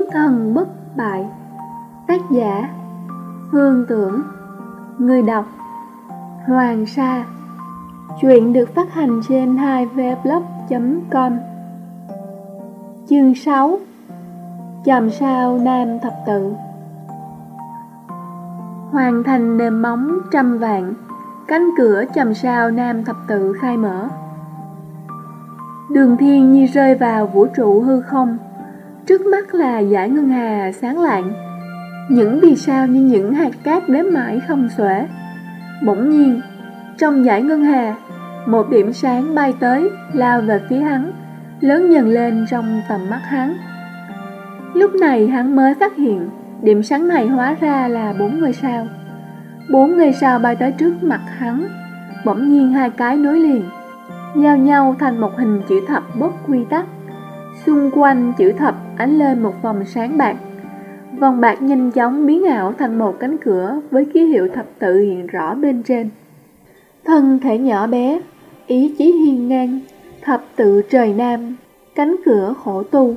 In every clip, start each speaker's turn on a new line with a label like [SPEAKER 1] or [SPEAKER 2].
[SPEAKER 1] thần bất bại. Tác giả Hương Tưởng. Người đọc Hoàng Sa. Truyện được phát hành trên 2vblog.com. Chương 6. Chòm sao nam thập tự. Hoàn thành nền móng 100 vạn, cánh cửa chòm sao nam thập tự khai mở. Đường thiên như rơi vào vũ trụ hư không. Trước mắt là dải ngân hà sáng lạng, những vì sao như những hạt cát đếm mãi không xuể. Bỗng nhiên, trong dải ngân hà, một điểm sáng bay tới, lao về phía hắn, lớn dần lên trong tầm mắt hắn. Lúc này hắn mới phát hiện, điểm sáng này hóa ra là 4 ngôi sao. 4 ngôi sao bay tới trước mặt hắn, bỗng nhiên hai cái nối liền, giao nhau thành một hình chữ thập bất quy tắc. Xung quanh chữ thập ánh lên một vòng sáng bạc. Vòng bạc nhanh chóng biến ảo thành một cánh cửa với ký hiệu thập tự hiện rõ bên trên. Thân thể nhỏ bé, ý chí hiên ngang, thập tự trời nam, cánh cửa khổ tu.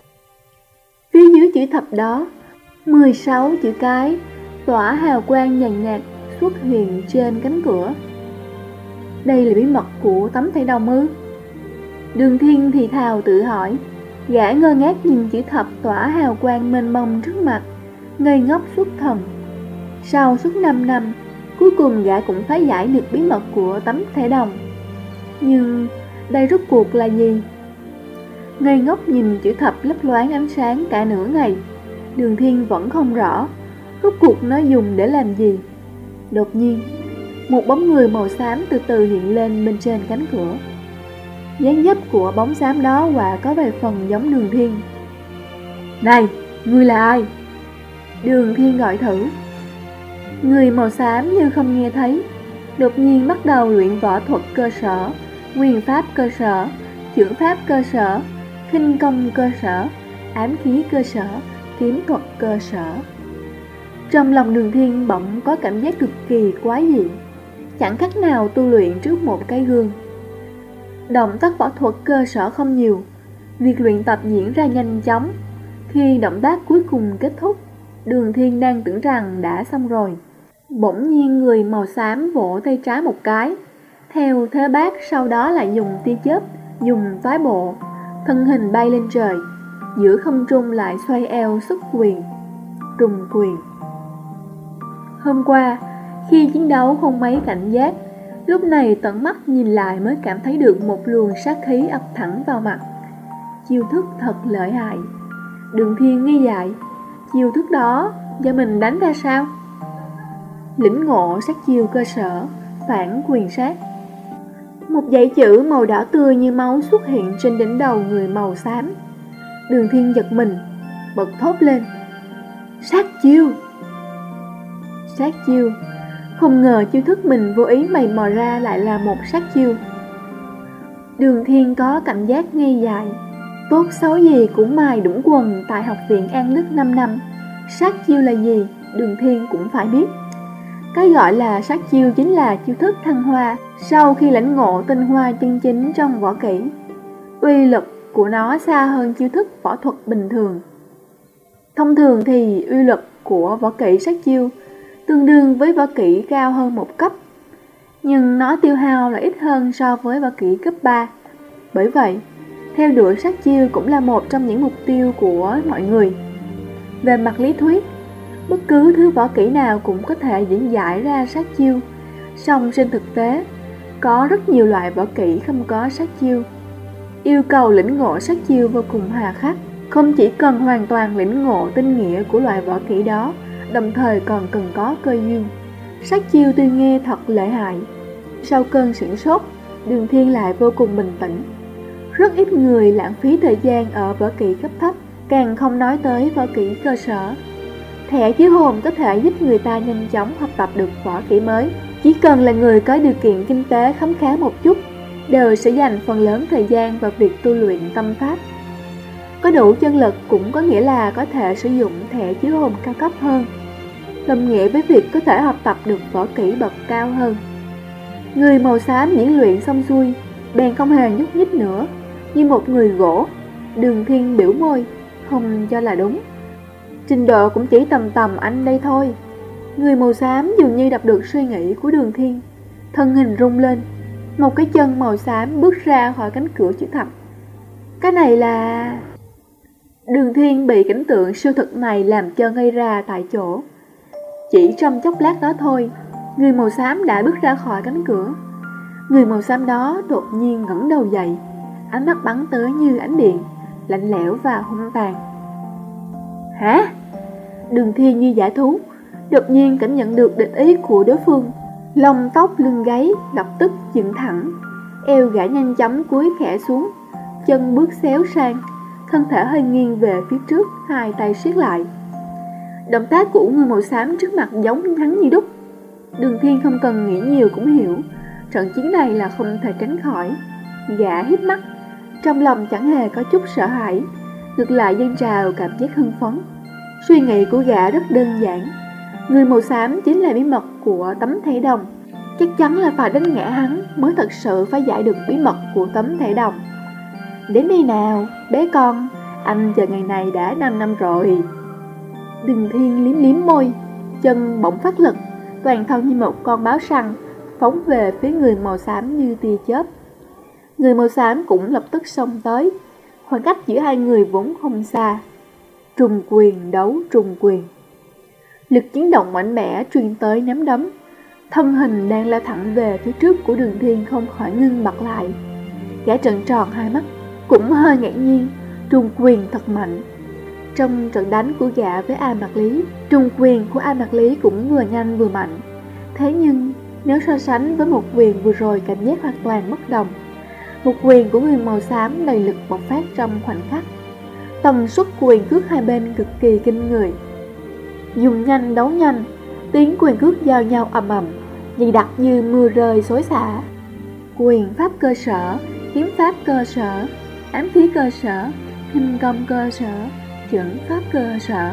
[SPEAKER 1] Phía dưới chữ thập đó, 16 chữ cái tỏa hào quang nhàn nhạt xuất hiện trên cánh cửa. Đây là bí mật của tấm thẻ đồng ư? Đường thiên thì thào tự hỏi. Gã ngơ ngác nhìn chữ thập tỏa hào quang mênh mông trước mặt, ngây ngốc xuất thần. Sau suốt 5 năm, cuối cùng gã cũng phá giải được bí mật của tấm thẻ đồng. Nhưng đây rốt cuộc là gì? Ngây ngốc nhìn chữ thập lấp loáng ánh sáng cả nửa ngày, Đường thiên vẫn không rõ rốt cuộc nó dùng để làm gì. Đột nhiên, một bóng người màu xám từ từ hiện lên bên trên cánh cửa. Dáng dấp của bóng xám đó quả có vài phần giống Đường thiên. Này, ngươi là ai? Đường thiên gọi thử. Người màu xám như không nghe thấy, đột nhiên bắt đầu luyện võ thuật cơ sở, quyền pháp cơ sở, chưởng pháp cơ sở, khinh công cơ sở, ám khí cơ sở, kiếm thuật cơ sở. Trong lòng Đường thiên bỗng có cảm giác cực kỳ quái dị, chẳng khác nào tu luyện trước một cái gương. Động tác võ thuật cơ sở không nhiều, việc luyện tập diễn ra nhanh chóng. Khi động tác cuối cùng kết thúc, Đường thiên đang tưởng rằng đã xong rồi. Bỗng nhiên người màu xám vỗ tay trái một cái, theo thế bát, sau đó lại dùng tia chớp, dùng toái bộ, thân hình bay lên trời, giữa không trung lại xoay eo xuất quyền, trùng quyền. Hôm qua, khi chiến đấu không mấy cảnh giác, lúc này tận mắt nhìn lại mới cảm thấy được một luồng sát khí ập thẳng vào mặt. Chiêu thức thật lợi hại. Đường thiên nghi dại, chiêu thức đó do mình đánh ra sao? Lĩnh ngộ sát chiêu cơ sở, phản quyền sát. Một dãy chữ màu đỏ tươi như máu xuất hiện trên đỉnh đầu người màu xám. Đường thiên giật mình, bật thốt lên. Sát chiêu! Sát chiêu! Không ngờ chiêu thức mình vô ý mày mò ra lại là một sát chiêu. Đường thiên có cảm giác ngây dại. Tốt xấu gì cũng mài đũng quần tại học viện An Đức 5 năm. Sát chiêu là gì, Đường thiên cũng phải biết. Cái gọi là sát chiêu chính là chiêu thức thăng hoa sau khi lãnh ngộ tinh hoa chân chính trong võ kỹ. Uy lực của nó xa hơn chiêu thức võ thuật bình thường. Thông thường thì uy lực của võ kỹ sát chiêu tương đương với võ kỹ cao hơn một cấp, nhưng nó tiêu hao là ít hơn so với võ kỹ cấp 3. Bởi vậy, theo đuổi sát chiêu cũng là một trong những mục tiêu của mọi người. Về mặt lý thuyết, bất cứ thứ võ kỹ nào cũng có thể diễn giải ra sát chiêu, song trên thực tế, có rất nhiều loại võ kỹ không có sát chiêu. Yêu cầu lĩnh ngộ sát chiêu vô cùng hà khắc, không chỉ cần hoàn toàn lĩnh ngộ tinh nghĩa của loại võ kỹ đó, đồng thời còn cần có cơ duyên. Sát chiêu tuy nghe thật lợi hại, sau cơn sửng sốt, Đường thiên lại vô cùng bình tĩnh. Rất ít người lãng phí thời gian ở võ kỹ cấp thấp, càng không nói tới võ kỹ cơ sở. Thẻ chiếu hồn có thể giúp người ta nhanh chóng học tập được võ kỹ mới. Chỉ cần là người có điều kiện kinh tế khấm khá một chút, đều sẽ dành phần lớn thời gian vào việc tu luyện tâm pháp. Có đủ chân lực cũng có nghĩa là có thể sử dụng thẻ chiếu hồn cao cấp hơn, đồng nghĩa với việc có thể học tập được võ kỹ bậc cao hơn. Người màu xám diễn luyện xong xuôi, bèn không hề nhúc nhích nữa, như một người gỗ. Đường thiên biểu môi, không cho là đúng. Trình độ cũng chỉ tầm tầm anh đây thôi. Người màu xám dường như đọc được suy nghĩ của Đường Thiên, thân hình rung lên, một cái chân màu xám bước ra khỏi cánh cửa chữ thập. Cái này là... Đường Thiên bị cảnh tượng siêu thực này làm cho ngây ra tại chỗ. Chỉ trong chốc lát đó thôi, người màu xám đã bước ra khỏi cánh cửa. Người màu xám đó đột nhiên ngẩng đầu dậy, ánh mắt bắn tới như ánh điện, lạnh lẽo và hung tàn. Hả? Đường Thiên như dã thú, đột nhiên cảm nhận được địch ý của đối phương. Lông tóc lưng gáy lập tức dựng thẳng, eo gã nhanh chóng cúi khẽ xuống, chân bước xéo sang, thân thể hơi nghiêng về phía trước, hai tay siết lại. Động tác của người màu xám trước mặt giống hắn như đúc. Đường Thiên không cần nghĩ nhiều cũng hiểu, trận chiến này là không thể tránh khỏi. Gã híp mắt, trong lòng chẳng hề có chút sợ hãi, ngược lại dâng trào cảm giác hưng phấn. Suy nghĩ của gã rất đơn giản, người màu xám chính là bí mật của tấm thẻ đồng. Chắc chắn là phải đánh ngã hắn mới thật sự phá giải được bí mật của tấm thẻ đồng. Đến đây nào, bé con, anh chờ ngày này đã 5 năm rồi. Đường Thiên liếm liếm môi, chân bỗng phát lực, toàn thân như một con báo săn, phóng về phía người màu xám như tia chớp. Người màu xám cũng lập tức xông tới, khoảng cách giữa hai người vốn không xa. Trùng quyền đấu trùng quyền. Lực chiến động mạnh mẽ truyền tới nắm đấm. Thân hình đang lao thẳng về phía trước của Đường Thiên không khỏi ngưng bặt lại. Gã trợn tròn hai mắt, cũng hơi ngạc nhiên, trùng quyền thật mạnh. Trong trận đánh của gã với A Mạc Lý, trùng quyền của A Mạc Lý cũng vừa nhanh vừa mạnh. Thế nhưng nếu so sánh với một quyền vừa rồi, cảm giác hoàn toàn bất đồng. Một quyền của người màu xám đầy lực bộc phát trong khoảnh khắc. Tần suất quyền cước hai bên cực kỳ kinh người. Dùng nhanh đấu nhanh, tiếng quyền cước giao nhau ầm ầm, dày đặc như mưa rơi xối xả. Quyền pháp cơ sở, kiếm pháp cơ sở, ám khí cơ sở, khinh công cơ sở, chuẩn pháp cơ sở.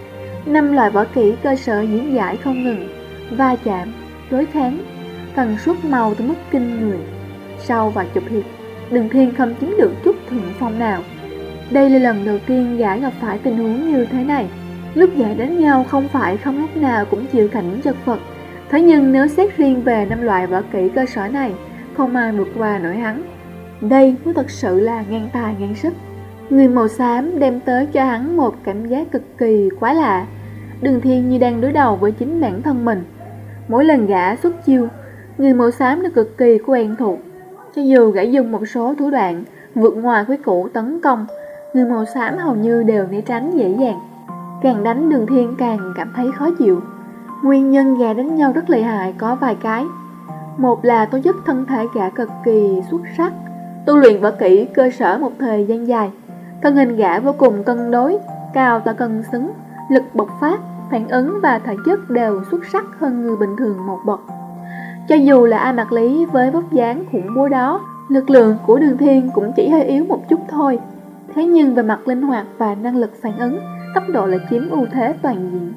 [SPEAKER 1] 5 loại võ kỹ cơ sở diễn giải không ngừng, va chạm, đối kháng, tần suất mau tới mức kinh người. Sau vài chục hiệp, Đường Thiên không chiếm được chút thượng phong nào. Đây là lần đầu tiên gã gặp phải tình huống như thế này. Lúc gã đánh nhau không phải không lúc nào cũng chịu cảnh chật vật. Thế nhưng nếu xét riêng về 5 loại võ kỹ cơ sở này, không ai vượt qua nổi hắn. Đây mới thật sự là ngang tài ngang sức. Người màu xám đem tới cho hắn một cảm giác cực kỳ quái lạ. Đường Thiên như đang đối đầu với chính bản thân mình. Mỗi lần gã xuất chiêu, người màu xám đã cực kỳ quen thuộc. Cho dù gã dùng một số thủ đoạn vượt ngoài quy củ tấn công, người màu xám hầu như đều né tránh dễ dàng. Càng đánh Đường Thiên càng cảm thấy khó chịu. Nguyên nhân gã đánh nhau rất lợi hại có vài cái. Một là tố chất thân thể gã cực kỳ xuất sắc, tu luyện võ kỹ cơ sở một thời gian dài. Thân hình gã vô cùng cân đối, cao to cân xứng, lực bộc phát, phản ứng và thể chất đều xuất sắc hơn người bình thường một bậc. Cho dù là A Mạc Lý với vóc dáng khủng bố đó, lực lượng của Đường Thiên cũng chỉ hơi yếu một chút thôi. Thế nhưng về mặt linh hoạt và năng lực phản ứng, tốc độ lại chiếm ưu thế toàn diện.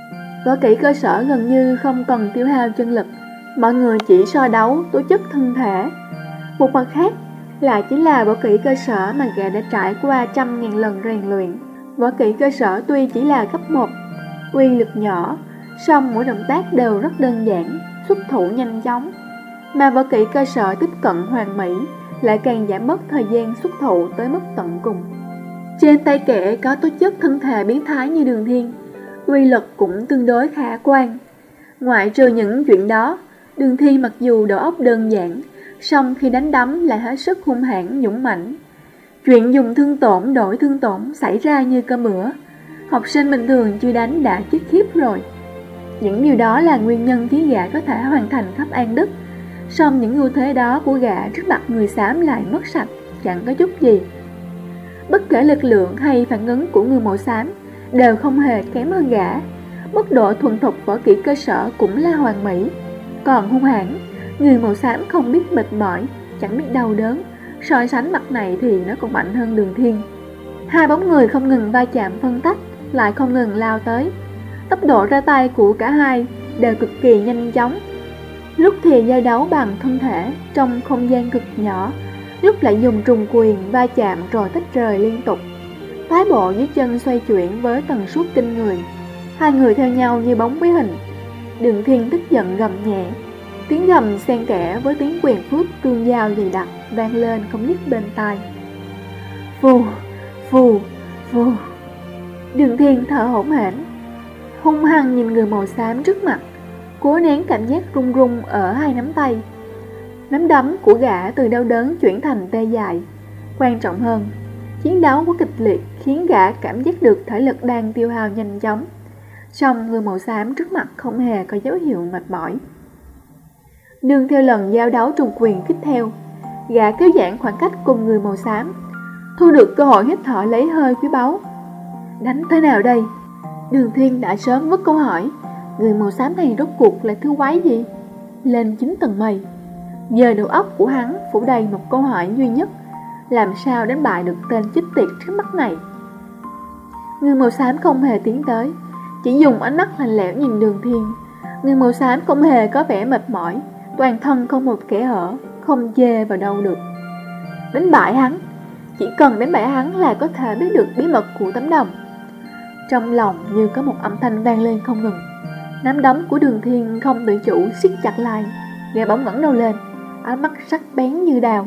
[SPEAKER 1] Võ kỹ cơ sở gần như không cần tiêu hao chân lực, mọi người chỉ so đấu tố chất thân thể. Một mặt khác lại chính là võ kỹ cơ sở mà gã đã trải qua 100.000 lần rèn luyện. Võ kỹ cơ sở tuy chỉ là cấp 1, uy lực nhỏ, song mỗi động tác đều rất đơn giản, xuất thủ nhanh chóng. Mà võ kỹ cơ sở tiếp cận hoàn mỹ lại càng giảm mất thời gian xuất thủ tới mức tận cùng. Trên tay kẻ có tố chất thân thể biến thái như Đường Thiên, uy lực cũng tương đối khả quan. Ngoại trừ những chuyện đó, Đường Thiên mặc dù đầu óc đơn giản, song khi đánh đấm lại hết sức hung hãn dũng mãnh. Chuyện dùng thương tổn đổi thương tổn xảy ra như cơm bữa. Học sinh bình thường chưa đánh đã chết khiếp rồi. Những điều đó là nguyên nhân khiến gã có thể hoàn thành khắp An Đức. Song những ưu thế đó của gã trước mặt người xám lại mất sạch, chẳng có chút gì. Bất kể lực lượng hay phản ứng của người màu xám đều không hề kém hơn gã. Mức độ thuần thục võ kỹ cơ sở cũng là hoàn mỹ. Còn hung hãn, người màu xám không biết mệt mỏi, chẳng biết đau đớn. So sánh mặt này thì nó còn mạnh hơn Đường Thiên. Hai bóng người không ngừng va chạm phân tách, lại không ngừng lao tới. Tốc độ ra tay của cả hai đều cực kỳ nhanh chóng. Lúc thì giao đấu bằng thân thể trong không gian cực nhỏ, lúc lại dùng trùng quyền va chạm rồi tách rời liên tục. phái bộ dưới chân xoay chuyển với tần suất kinh người. Hai người theo nhau như bóng với hình. Đường Thiên tức giận gầm nhẹ, tiếng gầm xen kẽ với tiếng quyền phước tương giao dày đặc vang lên không dứt bên tai. Phù, phù, phù. Đường Thiên thở hổn hển, hung hăng nhìn người màu xám trước mặt, cố nén cảm giác run run ở hai nắm tay. Nắm đấm của gã từ đau đớn chuyển thành tê dại. Quan trọng hơn, chiến đấu quá kịch liệt khiến gã cảm giác được thể lực đang tiêu hao nhanh chóng. Song người màu xám trước mặt không hề có dấu hiệu mệt mỏi. Nương theo lần giao đấu trùng quyền tiếp theo, gã kéo giãn khoảng cách cùng người màu xám, thu được cơ hội hít thở lấy hơi quý báu. Đánh thế nào đây? Đường Thiên đã sớm vứt câu hỏi, người màu xám này rốt cuộc là thứ quái gì? Lên 9 tầng mây. Giờ đầu óc của hắn phủ đầy một câu hỏi duy nhất: làm sao đánh bại được tên chết tiệt trước mắt này? Người màu xám không hề tiến tới, chỉ dùng ánh mắt lạnh lẽo nhìn Đường Thiên. Người màu xám không hề có vẻ mệt mỏi, toàn thân không một kẽ hở, không chê vào đâu được. Đánh bại hắn, chỉ cần đánh bại hắn là có thể biết được bí mật của tấm đồng. Trong lòng như có một âm thanh vang lên không ngừng. Nắm đấm của Đường Thiên không tự chủ siết chặt lại, gã bỗng ngẩng đầu lên, ánh mắt sắc bén như đao.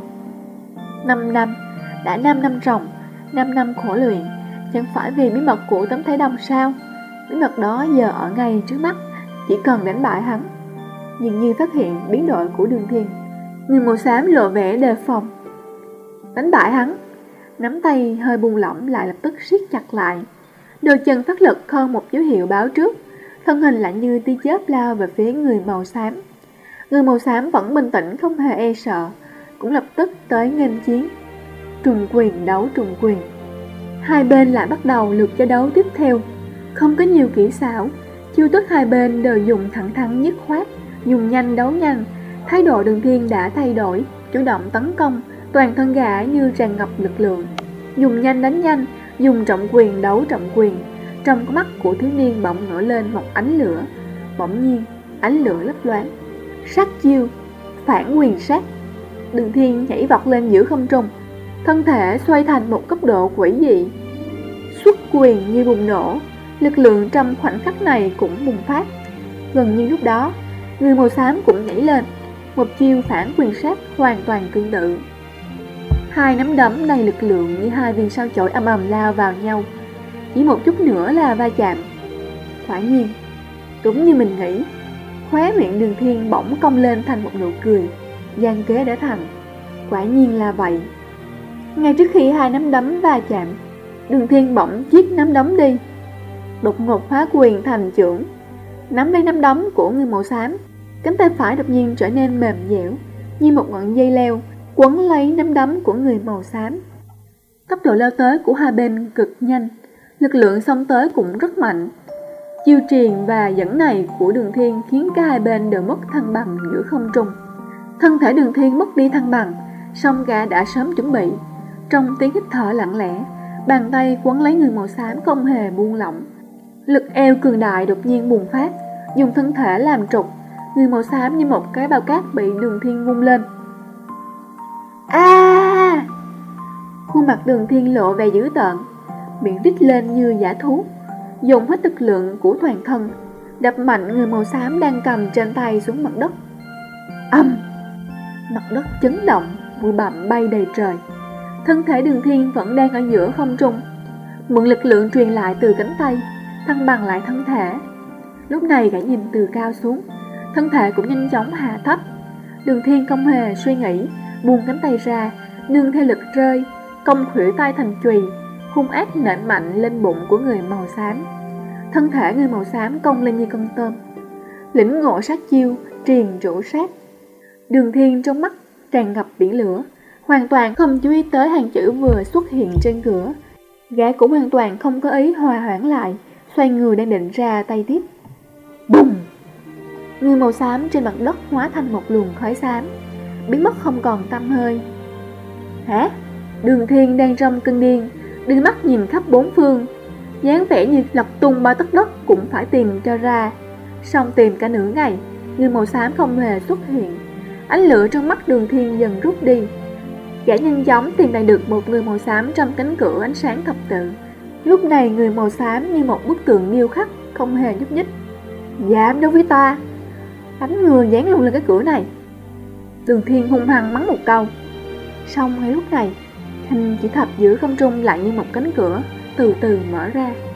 [SPEAKER 1] 5 năm, đã 5 năm ròng, 5 năm khổ luyện, chẳng phải vì bí mật của tấm thế đồng sao? Bí mật đó giờ ở ngay trước mắt, chỉ cần đánh bại hắn. Dường như phát hiện biến đổi của Đường Thiên, người màu xám lộ vẻ đề phòng. Đánh bại hắn, nắm tay hơi buông lỏng lại lập tức siết chặt lại. Đôi chân phát lực không một dấu hiệu báo trước, thân hình lạnh như tia chớp lao về phía người màu xám. Người màu xám vẫn bình tĩnh không hề e sợ, cũng lập tức tới nghênh chiến. Trùng quyền đấu trùng quyền. Hai bên lại bắt đầu lượt giao đấu tiếp theo. Không có nhiều kỹ xảo, chiêu thức hai bên đều dùng thẳng thắn dứt khoát, dùng nhanh đấu nhanh. Thái độ Đường Thiên đã thay đổi, chủ động tấn công, toàn thân gã như tràn ngập lực lượng. Dùng nhanh đánh nhanh, dùng trọng quyền đấu trọng quyền. Trong con mắt của thiếu niên bỗng nổi lên một ánh lửa. Bỗng nhiên, ánh lửa lấp loáng. Sát chiêu, phản quyền sát. Đường Thiên nhảy vọt lên giữa không trung, thân thể xoay thành một cấp độ quỷ dị. Xuất quyền như bùng nổ, lực lượng trong khoảnh khắc này cũng bùng phát. Gần như lúc đó, người màu xám cũng nhảy lên, một chiêu phản quyền sát hoàn toàn tương tự. Hai nắm đấm đầy lực lượng như hai viên sao chổi ầm ầm lao vào nhau, chỉ một chút nữa là va chạm. Quả nhiên, đúng như mình nghĩ, khóe miệng Đường Thiên bỗng cong lên thành một nụ cười, gian kế đã thành. Quả nhiên là vậy. Ngay trước khi hai nắm đấm va chạm, Đường Thiên bỗng chiếc nắm đấm đi, đột ngột hóa quyền thành chưởng, nắm lấy nắm đấm của người màu xám. Cánh tay phải đột nhiên trở nên mềm dẻo, như một ngọn dây leo, quấn lấy nắm đấm của người màu xám. Tốc độ lao tới của hai bên cực nhanh, lực lượng xông tới cũng rất mạnh. Chiêu truyền và dẫn này của Đường Thiên khiến cả hai bên đều mất thăng bằng giữa không trung. Thân thể Đường Thiên mất đi thăng bằng, song gã đã sớm chuẩn bị. Trong tiếng hít thở lặng lẽ, bàn tay quấn lấy người màu xám không hề buông lỏng. Lực eo cường đại đột nhiên bùng phát, dùng thân thể làm trục. Người màu xám như một cái bao cát bị Đường Thiên vung lên. A! Khuôn mặt Đường Thiên lộ vẻ dữ tợn, miệng rít lên như dã thú, dùng hết lực lượng của toàn thân, đập mạnh người màu xám đang cầm trên tay xuống mặt đất. Âm! Mặt đất chấn động, bụi bặm bay đầy trời. Thân thể Đường Thiên vẫn đang ở giữa không trung, mượn lực lượng truyền lại từ cánh tay, thăng bằng lại thân thể. Lúc này gã nhìn từ cao xuống, thân thể cũng nhanh chóng hạ thấp. Đường Thiên không hề suy nghĩ, buông cánh tay ra, nương theo lực rơi, cong khuỷu tay thành chùy, hung ác nện mạnh lên bụng của người màu xám. Thân thể người màu xám cong lên như con tôm. Lĩnh ngộ sát chiêu, triền rũ sát. Đường Thiên trong mắt tràn ngập biển lửa, hoàn toàn không chú ý tới hàng chữ vừa xuất hiện trên cửa. Gã cũng hoàn toàn không có ý hòa hoãn lại, xoay người đang định ra tay tiếp. Bùng! Người màu xám trên mặt đất hóa thành một luồng khói xám, biến mất không còn tăm hơi. Hả? Đường Thiên đang trong cơn điên, đưa mắt nhìn khắp bốn phương, dáng vẻ như lật tung ba tấc đất cũng phải tìm cho ra. Xong tìm cả nửa ngày, người màu xám không hề xuất hiện. Ánh lửa trong mắt Đường Thiên dần rút đi. Gã nhanh chóng tìm lại được một người màu xám trong cánh cửa ánh sáng thập tự, Lúc này người màu xám như một bức tượng điêu khắc, không hề nhúc nhích. Dám đối với ta, đánh người dán luôn lên cái cửa này. Đường Thiên hung hăng mắng một câu. Xong ngay lúc này, thanh chỉ thập giữa không trung lại như một cánh cửa từ từ mở ra.